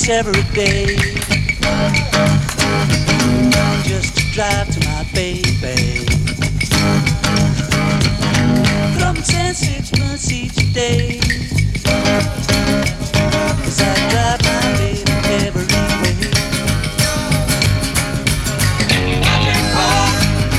each every day, just to drive to my baby. Come 10, 6 months each day, 'cause I drive my baby every way. Magic Boy,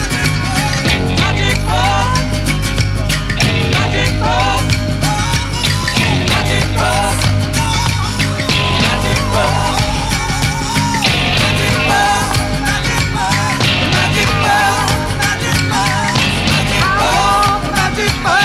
Magic Boy, Magic Boy, Magic Boy, Magic Boy, Magic Boy, Magic Boy, Magic Boy, Magic Boy, Magic Boy.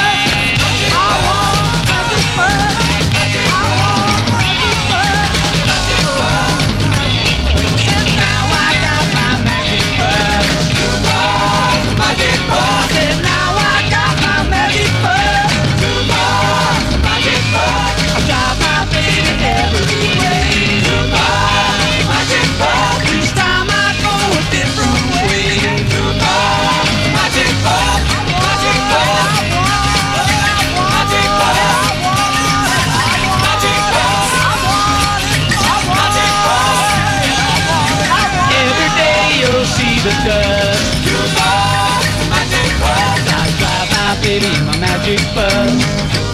The dust. Magic bus. I drive my baby in my magic bus.